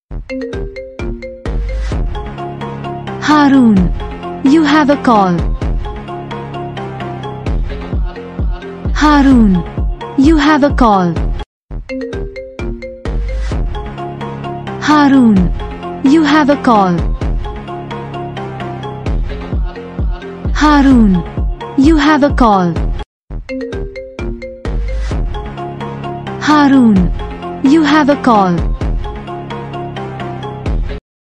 Harun, you have a call. Harun, you have a call. Harun, you have a call. Harun, you have a call. Harun, you have a call.